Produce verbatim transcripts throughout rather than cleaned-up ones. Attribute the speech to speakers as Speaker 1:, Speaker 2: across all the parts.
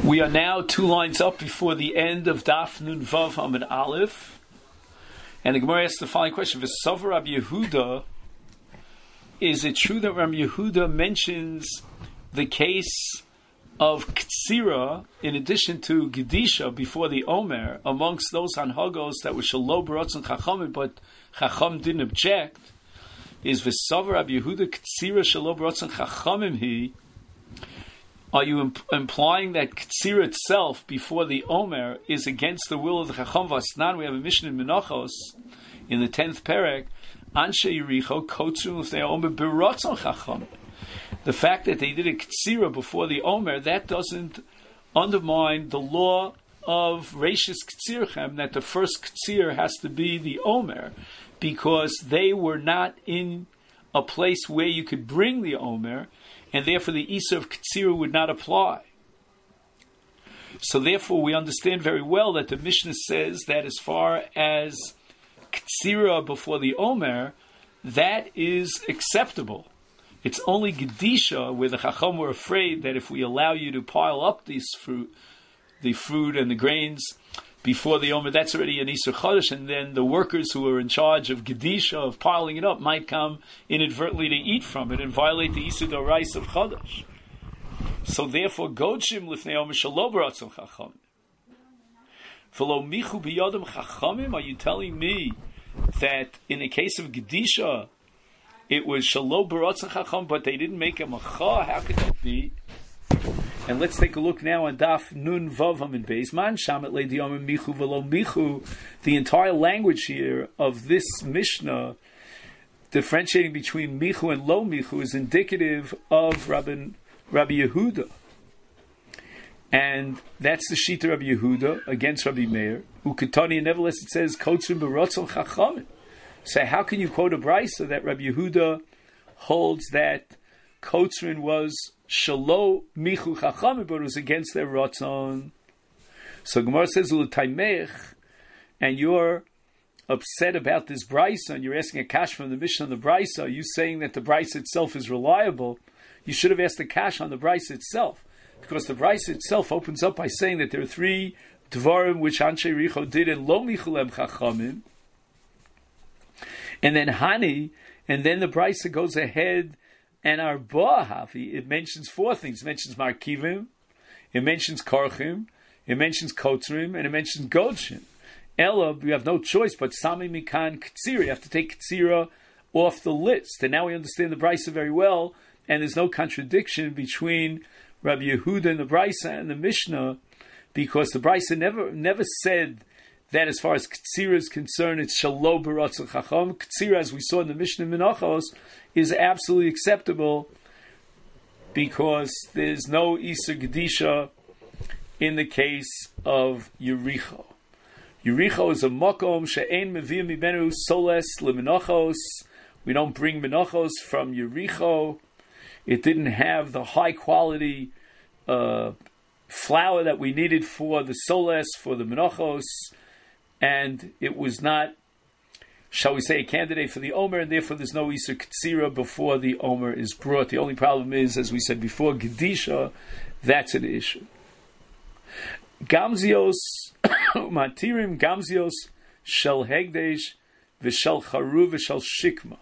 Speaker 1: We are now two lines up before the end of Daf Nun Vav Amud Aleph, and the Gemara asks the following question: V'Sover Rabbi Yehuda, is it true that Rabbi Yehuda mentions the case of Ktsira in addition to Gedisha before the Omer amongst those Hanhagos that were Shelo B'Ratzon Chachamim, but Chacham didn't object? Is V'Sover Rabbi Yehuda Ktsira Shelo B'Ratzon Chachamim he? Are you imp- implying that Ktsira itself before the Omer is against the will of the Chacham Vasnan? We have a mission in Menachos in the tenth Perek. Anshe Yericho Kotzum L'fnei Omer B'Ratzon Chacham. The fact that they did a Ktsira before the Omer, that doesn't undermine the law of Reishis Ktsirchem, that the first Ktsir has to be the Omer, because they were not in a place where you could bring the Omer, and therefore the Isa of Ktsira would not apply. So therefore we understand very well that the Mishnah says that as far as Ktsira before the Omer, that is acceptable. It's only Gedisha where the Chacham were afraid that if we allow you to pile up these fruit, the fruit and the grains before the Omer, that's already an Isur Chodesh, and then the workers who are in charge of Gedisha, of piling it up, might come inadvertently to eat from it and violate the Isur Dorais of Chodesh. So therefore, Godshim Lifnei Omer Shelo B'Ratzon Chachamim. V'lo Michu B'Yodam Chachamim, are you telling me that in the case of Gedisha, it was Shelo B'Ratzon Chacham, but they didn't make a Macha? How could that be? And let's take a look now on Daf Nun Vav Amud Beis. Man Shamet Le'Diyom Michu V'Lo Michu. The entire language here of this Mishnah, differentiating between Michu and Lo Michu, is indicative of Rabbi, Rabbi Yehuda. And that's the Shita Rabbi Yehuda against Rabbi Meir. Uketani, and nevertheless it says, Kotzim B'Ratzon Chachamim. So how can you quote a brisa that Rabbi Yehuda holds that Kotzrin was Shelo Michu Chachamim, but it was against their Ratzon? So Gemara says, L'taimech, and you're upset about this brisa, and you're asking a kash from the Mishnah on the brisa. Are you saying that the brisa itself is reliable? You should have asked the kash on the brisa itself, because the brisa itself opens up by saying that there are three dvarim which Anshe Richo did in Lo Michulem Chachamim, and then Hani, and then the brisa goes ahead and Arba Havi, it mentions four things. It mentions Markivim, it mentions Korchim, it mentions Kotzrim, and it mentions Godshin. Ella, we have no choice but Sami Mikan Ktsira. You have to take Ktsira off the list. And now we understand the brisa very well, and there's no contradiction between Rabbi Yehuda and the brisa and the Mishnah, because the brisa never never said that as far as Ktsira is concerned, it's Shelo B'Ratzon Chacham. Ktsira, as we saw in the Mishnah Menachos, is absolutely acceptable because there's no Isur Gedisha in the case of Yericho. Yericho is a Mokom she'ein meviyim mibenu soles lemenachos. We don't bring menachos from Yericho. It didn't have the high quality uh, flour that we needed for the soles, for the menachos, and it was not, shall we say, a candidate for the Omer, and therefore there's no Isur Ktsira before the Omer is brought. The only problem is, as we said before, Gedisha, that's an issue. Gamzios, Matirim, Gamzios, Shel Hegdesh, V'Shel Charu, V'Shel Shikma.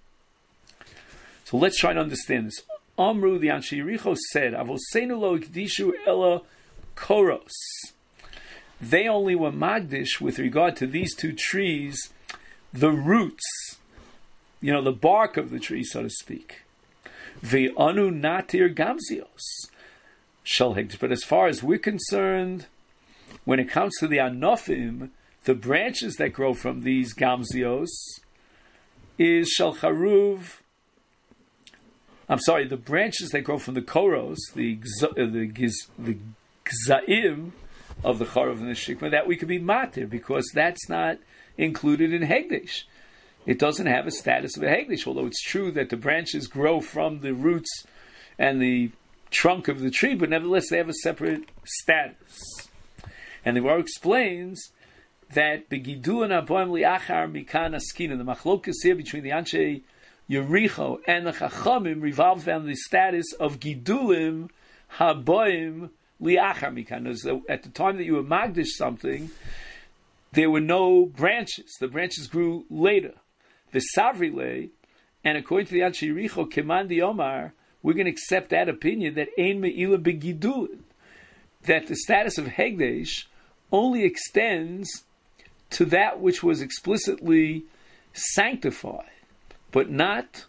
Speaker 1: So let's try and understand this. Amru, the Anshe Yericho said, Avosenu lo Gedishu ela Koros. They only were Magdish with regard to these two trees, the roots, you know, the bark of the tree, so to speak. Ve'anu natir gamzios shel hegdish. But as far as we're concerned, when it comes to the anofim, the branches that grow from these gamzios is shel charuv. I'm sorry, the branches that grow from the koros, the the giz, the gzaim of the charuv and the shikma, that we could be matir, because that's not included in Hegdesh. It doesn't have a status of a Hegdesh, although it's true that the branches grow from the roots and the trunk of the tree, but nevertheless they have a separate status. And the Gemara explains that Begidulin Aboim Liachar Mikan Askina, the machlokas here between the Anshe Yericho and the Chachamim revolves around the status of Gidulim Haboim li'achar mikan. At the time that you were magdish something, there were no branches. The branches grew later. The savrile, and according to the Anshe Yericho, Kemandi Omar, we're going to accept that opinion that ein me'ila begidulin, that the status of hegdesh only extends to that which was explicitly sanctified, but not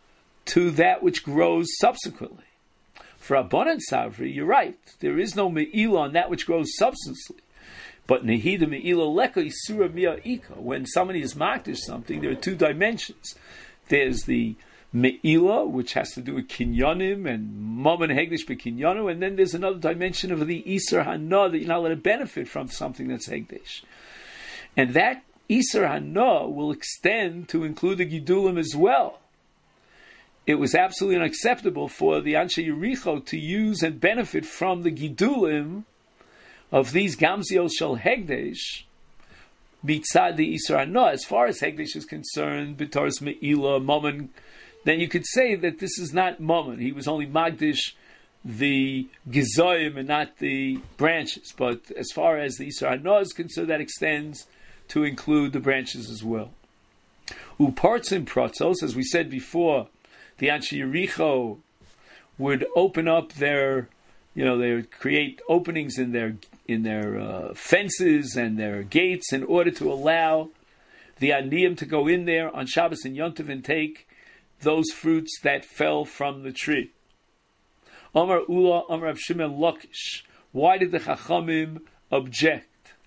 Speaker 1: to that which grows subsequently. For Abban and Savri, you're right. There is no me'ila on that which grows substantially. But nehida me'ila leka isura miya ika. When somebody is makdish something, there are two dimensions. There's the me'ila, which has to do with kinyanim and mom and hegdish bekinyanu, and then there's another dimension of the isur hana that you're not allowed to benefit from something that's hegdish. And that isur hana will extend to include the gidulim as well. It was absolutely unacceptable for the Anshe Yericho to use and benefit from the gidulim of these gamzios shel hegdesh mitzad the isur hana. As far as hegdesh is concerned, b'taras me'ila, mammon, then you could say that this is not mammon. He was only magdish the gizoyim and not the branches. But as far as the isur hana is concerned, that extends to include the branches as well. Upartzim pratzos, as we said before, the Anshe Yericho would open up their, you know, they would create openings in their in their uh, fences and their gates in order to allow the aniyim to go in there on Shabbos and Yom Tov and take those fruits that fell from the tree. Amar Ula, Amar Rav Shimon Lakish. Why did the Chachamim object?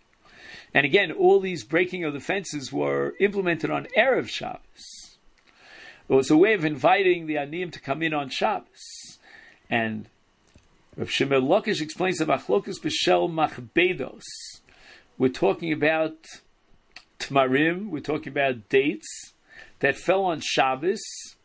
Speaker 1: And again, all these breaking of the fences were implemented on Erev Shabbos. It was a way of inviting the aniyim to come in on Shabbos. And Rav Shimon Lakish explains the machlokus b'shel machbedos. We're talking about tmarim, we're talking about dates that fell on Shabbos,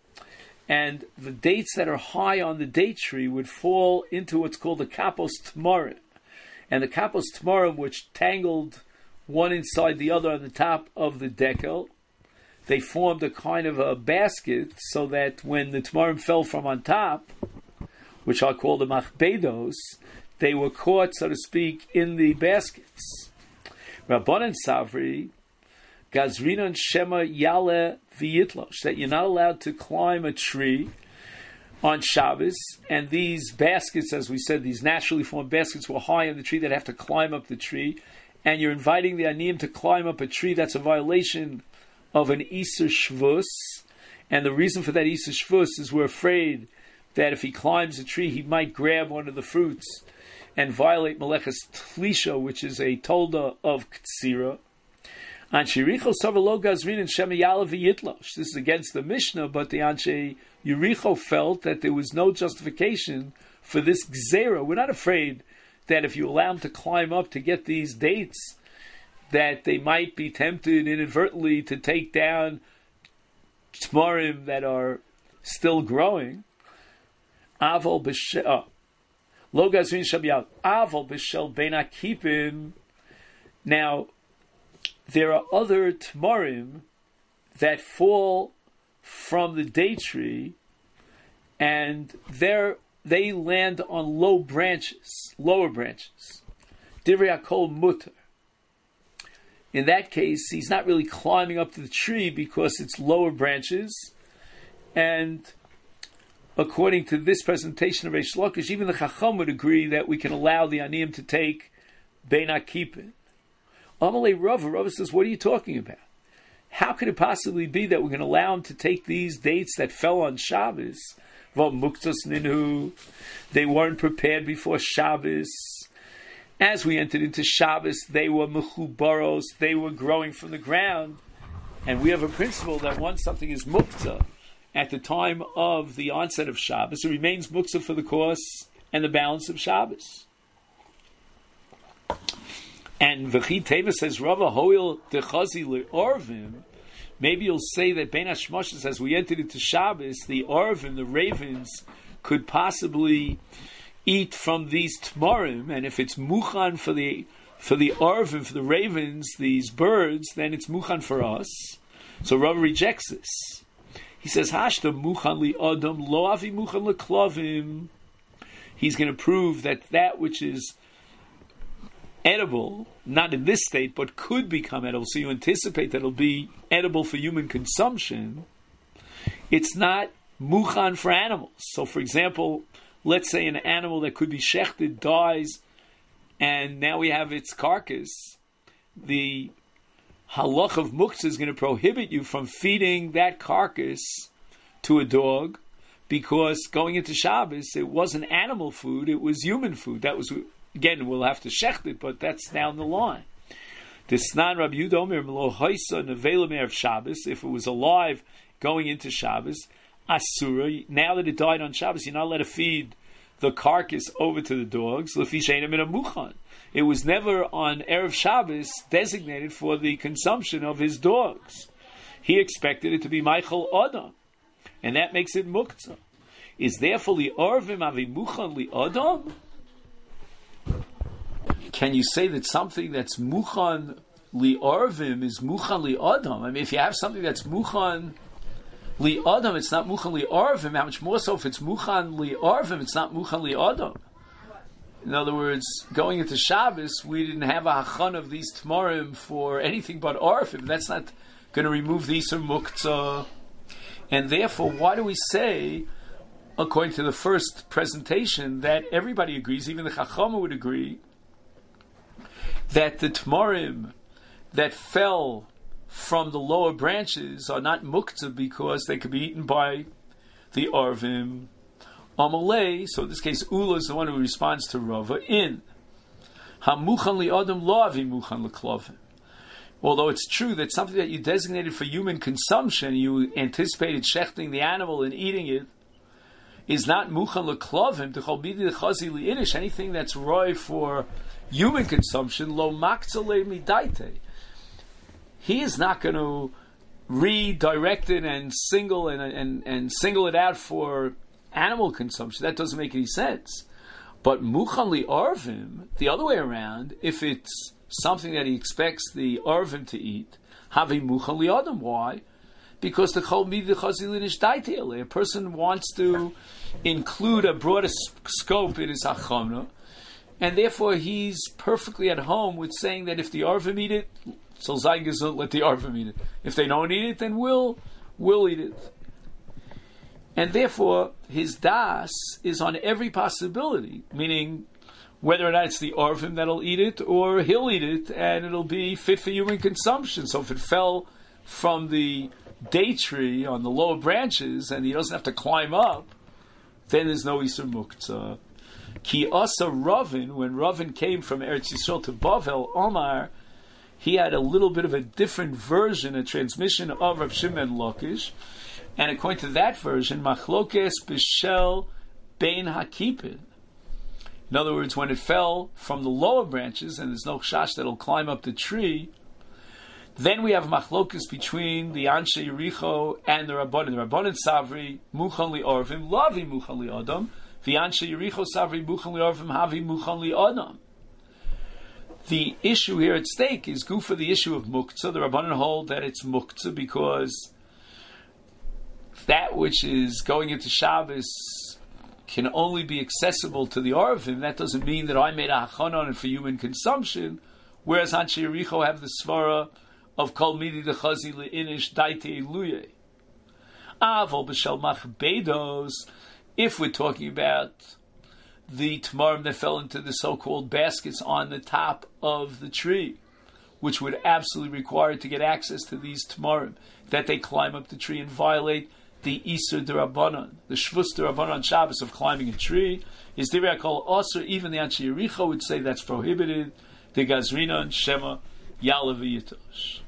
Speaker 1: and the dates that are high on the date tree would fall into what's called the kapos tmarim. And the kapos tmarim, which tangled one inside the other on the top of the dekel, they formed a kind of a basket so that when the tmarim fell from on top, which are called the machbedos, they were caught, so to speak, in the baskets. Rabbanan Savri, Gazrinon Shema Yale V'yitlosh, that you're not allowed to climb a tree on Shabbos, and these baskets, as we said, these naturally formed baskets were high on the tree, that have to climb up the tree, and you're inviting the aniyim to climb up a tree. That's a violation of an Isur Shvus, and the reason for that Isur Shvus is we're afraid that if he climbs a tree, he might grab one of the fruits and violate Meleches Tlisha, which is a tolda of Ktsira. Anshe Yericho Savalo Gazrin and Shemiyala V'yitlosh. This is against the Mishnah, but the Anshe Yericho felt that there was no justification for this Gzera. We're not afraid that if you allow him to climb up to get these dates, that they might be tempted inadvertently to take down Tmarim that are still growing. Aval b'shel lo gazrin shabiyat aval b'shel bein akipim. Now, there are other tmarim that fall from the date tree, and they they land on low branches, lower branches. Divrei hakol mutter. In that case, he's not really climbing up to the tree because it's lower branches, and according to this presentation of Reish Lakish, even the Chacham would agree that we can allow the aniyim to take bein akipin. Amalei Rava, Rava says, what are you talking about? How could it possibly be that we're going to allow him to take these dates that fell on Shabbos? Muktos ninu, they weren't prepared before Shabbos. As we entered into Shabbos, they were mechubaros, they were growing from the ground. And we have a principle that once something is muktzah, at the time of the onset of Shabbos, it remains muktzah for the course and the balance of Shabbos. And V'chi Teva says, Rava hoil dechazi le'orvim. Maybe you'll say that Bein HaShmoshes, as we entered into Shabbos, the orvim, the ravens, could possibly eat from these tmarim, and if it's muchan for the for the orvim, for the ravens, these birds, then it's muchan for us. So Rava rejects this. He says, Hashta muchan li adam lo avi muchan leklavim. he's going to prove that that which is edible, not in this state, but could become edible, so you anticipate that it'll be edible for human consumption, it's not muchan for animals. So, for example, let's say an animal that could be shechted dies, and now we have its carcass. The halach of muktzah is going to prohibit you from feeding that carcass to a dog, because going into Shabbos, it wasn't animal food, it was human food. That was, again, we'll have to shecht it, but that's down the line. Desnan Rabbi Yehuda Omer Melo Haisa Nevela Me'erev Shabbos, if it was alive going into Shabbos, Asura, now that it died on Shabbos, you're not allowed to feed the carcass over to the dogs. Lefi she'eina min hamuchan. It was never on Erev Shabbos designated for the consumption of his dogs. He expected it to be Michael Adam, and that makes it muktzah. Is therefore li arvim avi muchan li Adam? Can you say that something that's muchan li arvim is muchan li Adam? I mean, if you have something that's muchan li Adam, it's not muchan li arvim. How much more so if it's muchan li arvim, it's not muchan li Adam? In other words, going into Shabbos, we didn't have a hachan of these tamarim for anything but arvim. That's not going to remove the Isur Muktzah. And therefore, why do we say, according to the first presentation, that everybody agrees, even the Chachama would agree, that the tamarim that fell from the lower branches are not muktzah because they could be eaten by the arvim? Amalei, so in this case, Ula is the one who responds to Rava in Hamuchan li Adam lo avi muchan leklavim. Although it's true that something that you designated for human consumption, you anticipated shechting the animal and eating it, is not muchan leklavim to chalbidi lechazi liinish. Anything that's roy for human consumption, lo maktzale midaite. He is not going to redirect it and single and, and and single it out for animal consumption. That doesn't make any sense. But muchan li arvim, the other way around, if it's something that he expects the arvim to eat, havi muchan li adam. Why? Because the chol midi chazilin is daitele. A person wants to include a broader scope in his hachana, and therefore he's perfectly at home with saying that if the arvim eat it, so zaygazut, let the arvim eat it. If they don't eat it, then we'll we'll eat it. And therefore, his das is on every possibility, meaning whether or not it's the arvim that'll eat it, or he'll eat it, and it'll be fit for human consumption. So if it fell from the date tree on the lower branches, and he doesn't have to climb up, then there's no Isur Muktzah. Ki asa Ravin, when Ravin came from Eretz Yisrael to Bavel, Omar, he had a little bit of a different version, a transmission of Rav Shimon Lakish. And according to that version, machlokes b'shel bein hakipin. In other words, when it fell from the lower branches, and there's no chash that'll climb up the tree, then we have machlokes between the Anshe Yericho and the Rabbanim. The Rabbanim savri muchan li orvim, lavi muchan li adam. The Anshe Yericho savri muchan li orvim, havi muchan li adam. The issue here at stake is gufa the issue of muktzah. The Rabbanim hold that it's muktzah because that which is going into Shabbos can only be accessible to the Arvim. That doesn't mean that I made a hachon on it for human consumption, whereas Anshe Yericho have the svara of kol midi dechazi leinish daite eluye. Avol b'shel machbedos, if we're talking about the tamarim that fell into the so-called baskets on the top of the tree, which would absolutely require to get access to these tamarim, that they climb up the tree and violate the Isur D'Rabbanan, the Shvus D'Rabbanan Shabbos of climbing a tree, is Divrei Kol Osir. Even the Anshe Yericho would say that's prohibited. The Gazrinan Shema Yalav Yitosh.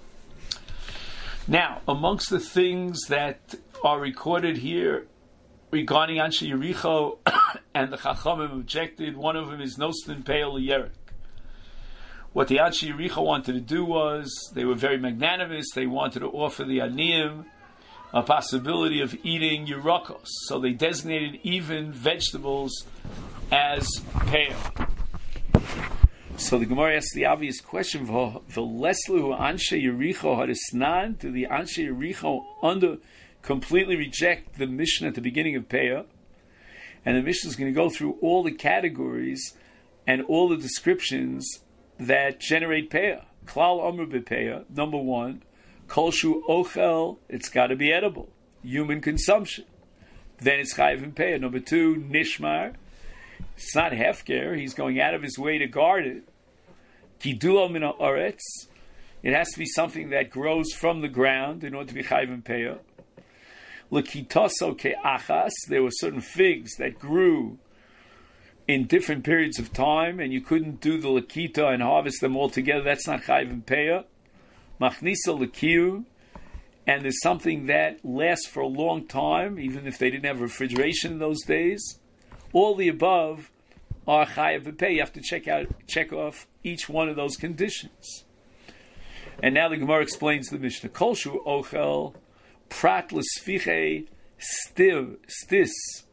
Speaker 1: Now, amongst the things that are recorded here regarding Anshe Yericho and the Chachamim objected, one of them is Nostin Peil Yerek. What the Anshe Yericho wanted to do was, they were very magnanimous, they wanted to offer the Aniyim a possibility of eating Yerakos. So they designated even vegetables as peil. So the Gemara asks the obvious question: V'leslu Anshe Yericho hadisnan? Do the Anshe Yericho under completely reject the mission at the beginning of Peah? And the Mishnah is going to go through all the categories and all the descriptions that generate peah. Klal Amr b'peah, number one, kol shu ochel, it's got to be edible, human consumption. Then it's chayiv in peah. Number two, nishmar, it's not hefker, he's going out of his way to guard it. Gidulo min ha'aretz, it has to be something that grows from the ground in order to be chayiv in peah. L'kitoso ke'achas, there were certain figs that grew in different periods of time, and you couldn't do the lakita and harvest them all together. That's not chayiv and peah. Machnisa lakiu, and there's something that lasts for a long time, even if they didn't have refrigeration in those days. All the above are chayiv and peah. You have to check out, check off each one of those conditions. And now the Gemara explains the Mishnah. Kol shu ochel prat l'sfiche stiv stis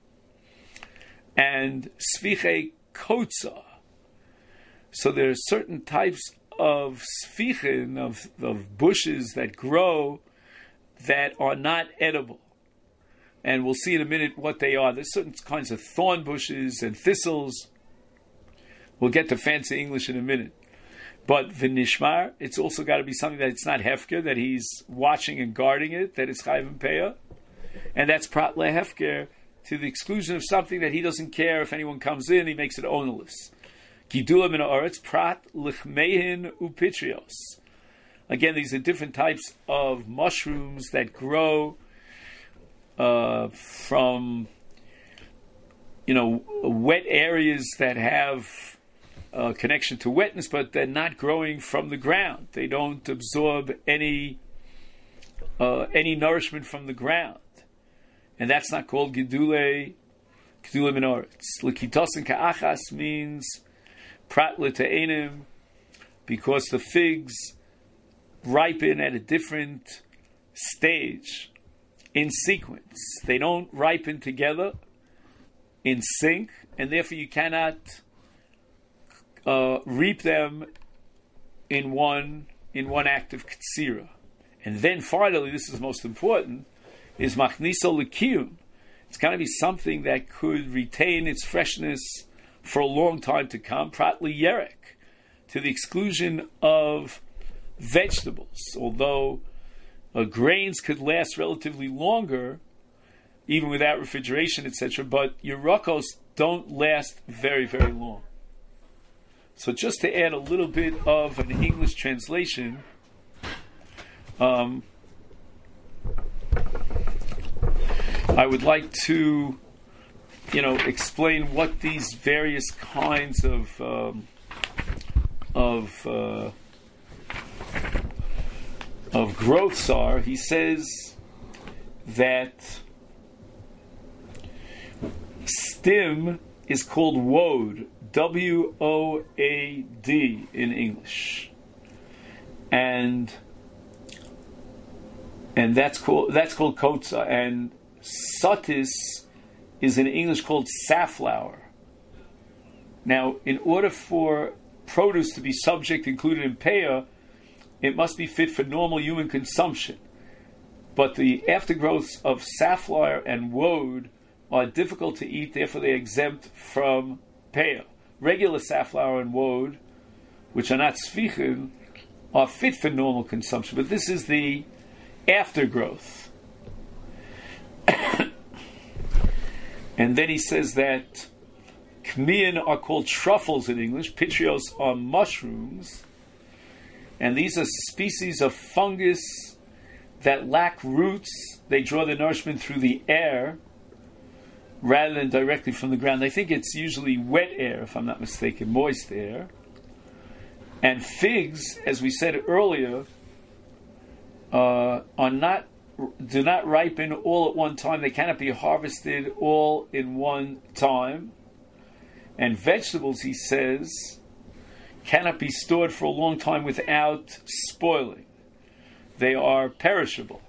Speaker 1: and sfiche kotza. So there are certain types of sfichin, of, of bushes that grow that are not edible. And we'll see in a minute what they are. There's certain kinds of thorn bushes and thistles. We'll get to fancy English in a minute. But v'nishmar, it's also got to be something that it's not hefker, that he's watching and guarding it, that it's chayiv and peah. And that's prat lehefker, to the exclusion of something that he doesn't care if anyone comes in, he makes it ownerless. Gidula min ha'aretz, prat lichmehin upitrios. Again, these are different types of mushrooms that grow uh, from, you know, wet areas that have a connection to wetness, but they're not growing from the ground. They don't absorb any uh, any nourishment from the ground. And that's not called Gedule, Gedule min ha'aretz. L'kitosin ka'achas means prat l'te'enim, because the figs ripen at a different stage, in sequence. They don't ripen together in sync, and therefore you cannot uh, reap them in one in one act of ktsira. And then finally, this is most important, is machniso l'kiyum. It's got to be something that could retain its freshness for a long time to come, prat liyerek, to the exclusion of vegetables. Although uh, grains could last relatively longer, even without refrigeration, et cetera, but yerokos don't last very, very long. So just to add a little bit of an English translation, um, I would like to, you know, explain what these various kinds of um, of uh, of growths are. He says that stim is called woad, W O A D in English, and and that's called that's called kotza, and satis is in English called safflower. Now, in order for produce to be subject included in peah, it must be fit for normal human consumption. But the aftergrowths of safflower and woad are difficult to eat, therefore they are exempt from peah. Regular safflower and woad, which are not sfichin, are fit for normal consumption, but this is the aftergrowth. And then he says that kmian are called truffles in English, pitrios are mushrooms, and these are species of fungus that lack roots. They draw their nourishment through the air rather than directly from the ground. I think it's usually wet air, if I'm not mistaken, moist air. And figs, as we said earlier, uh, are not do not ripen all at one time. They cannot be harvested all in one time. And vegetables, he says, cannot be stored for a long time without spoiling. They are perishable.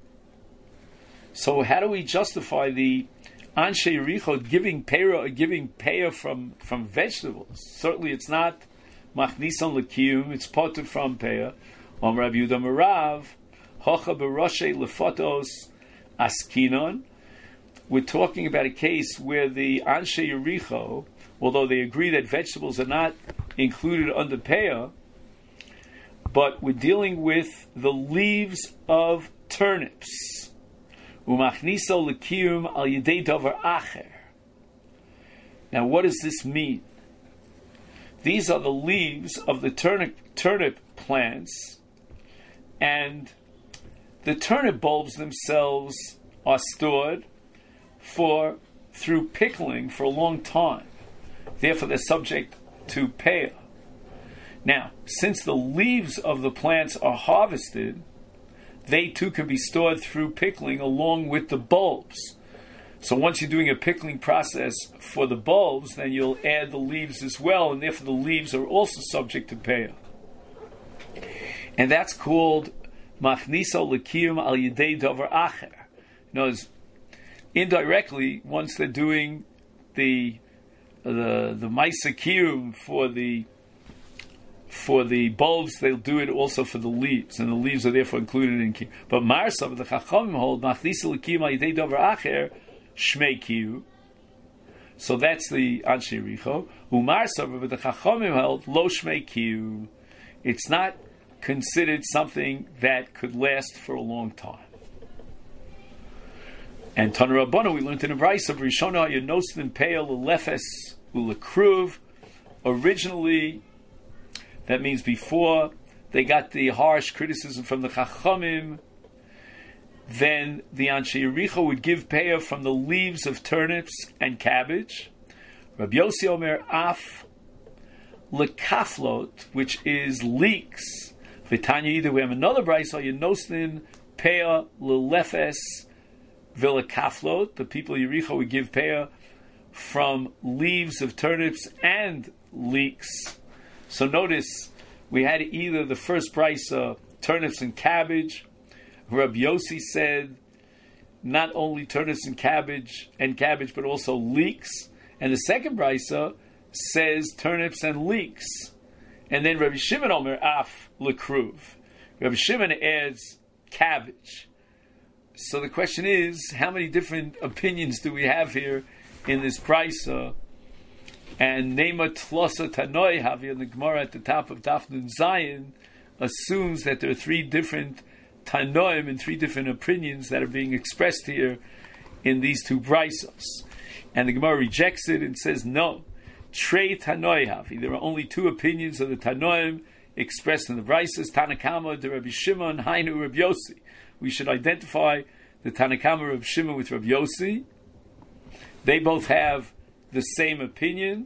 Speaker 1: So how do we justify the Anshe Richot giving pera or giving peah from, from vegetables? Certainly it's not Machnison L'Kiyum, it's potter from peah. Om Rabbi Yehuda Merav, Hocha Beroshe Lefotos Askinon. we're talking about a case where the Anshe Yericho, although they agree that vegetables are not included under Peah, but we're dealing with the leaves of turnips. Umachniso lekiyum al yedei davar acher. Now, what does this mean? These are the leaves of the turnip, turnip plants, and the turnip bulbs themselves are stored for through pickling for a long time. Therefore, they're subject to peah. Now, since the leaves of the plants are harvested, they too can be stored through pickling along with the bulbs. So once you're doing a pickling process for the bulbs, then you'll add the leaves as well, and therefore the leaves are also subject to peah. And that's called machniso lekiyum al yedei davar acher. You know, indirectly, once they're doing the the the ma'aser kiyum for the for the bulbs, they'll do it also for the leaves, and the leaves are therefore included in kiyum. But marsav, the chachamim hold machniso lekiyum al yedei davar acher shmei kiyum. So that's the Anshe Yericho. Umarsav, but the chachamim held lo shmei kiyum. It's not considered something that could last for a long time. And Tanu Rabbanu, we learned in the Brayso of Rishona Yonostin Peah Lefes Ulekruv. Originally, that means before they got the harsh criticism from the Chachamim, then the Anshe Yericho would give peah from the leaves of turnips and cabbage. Rabbi Yossi Omer Af lekaflot, which is leeks. V'tanya, either we have another brayso, Yonostin peah lelefes v'lekaflot. The people of Yericho would give peah from leaves of turnips and leeks. So notice we had either the first brayso, turnips and cabbage. Rabbi Yossi said not only turnips and cabbage and cabbage, but also leeks. And the second brayso says turnips and leeks. And then Rabbi Shimon Omer Af lekruv. Rabbi Shimon adds cabbage. So the question is, how many different opinions do we have here in this brayso? And Nema Tlosa Tanoi Havi, the Gemara at the top of Daf Nun Zayin, assumes that there are three different Tanoim and three different opinions that are being expressed here in these two braysos. And the Gemara rejects it and says, no, Trei Tanoi Havi. There are only two opinions of the Tanoim expressed in the braysos. Tanakama, the Rabbi Shimon, Hainu, Rabbi Yossi. We should identify the Tanakama, Rabbi Shimon with Rabbi Yossi. They both have the same opinion,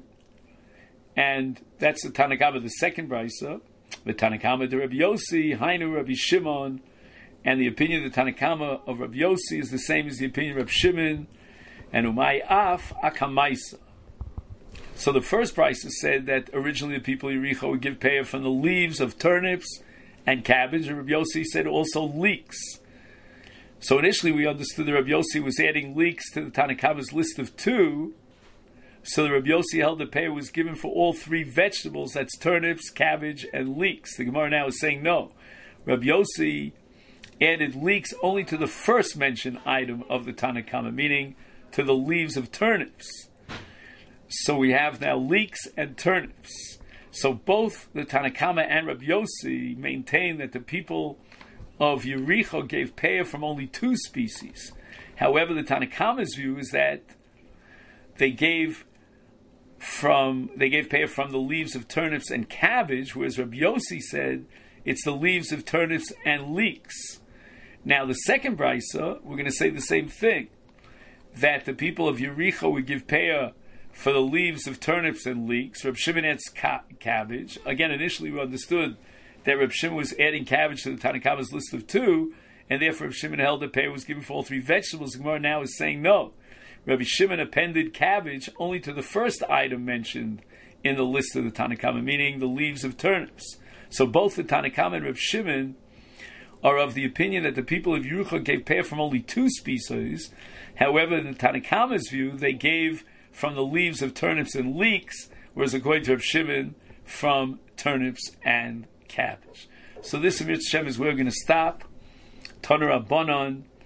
Speaker 1: and that's the Tanakama, the second brayso. The Tanakama, the Rabbi Yossi, Hainu, Rabbi Shimon. And the opinion of the Tanakama of Rabbi Yossi is the same as the opinion of Rabbi Shimon, and Umay Af Akamaisa. So the first brayso said that originally the people of Yericho would give peah from the leaves of turnips and cabbage, and Rabbi Yossi said also leeks. So initially we understood that Rabbi Yossi was adding leeks to the Tanakama's list of two, so the Rabbi Yossi held the peah was given for all three vegetables, that's turnips, cabbage, and leeks. The Gemara now is saying no. Rabbi Yossi added leeks only to the first mentioned item of the Tanakama, meaning to the leaves of turnips. So we have now leeks and turnips. So both the Tanakama and Rabbi Yossi maintain that the people of Yericho gave peah from only two species. However, the Tanakama's view is that they gave from they gave peah from the leaves of turnips and cabbage, whereas Rabbi Yossi said it's the leaves of turnips and leeks. Now, the second brayso, we're going to say the same thing, that the people of Yericho would give peah for the leaves of turnips and leeks. Reb Shimon adds ca- cabbage. Again, initially we understood that Reb Shimon was adding cabbage to the Tanakama's list of two, and therefore Reb Shimon held that peah was given for all three vegetables. The Gemara now is saying no. Rabbi Shimon appended cabbage only to the first item mentioned in the list of the Tanakama, meaning the leaves of turnips. So both the Tanakama and Reb Shimon are of the opinion that the people of Yericho gave peah from only two species. However, in the Tanakama's view, they gave from the leaves of turnips and leeks, whereas according to Reb Shimon, from turnips and cabbage. So this, Amir Shem, is where we're going to stop. Tanu Rabbanon,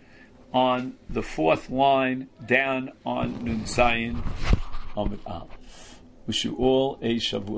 Speaker 1: on the fourth line down on Nun Zayin Amud Aleph. Wish you all a Shavua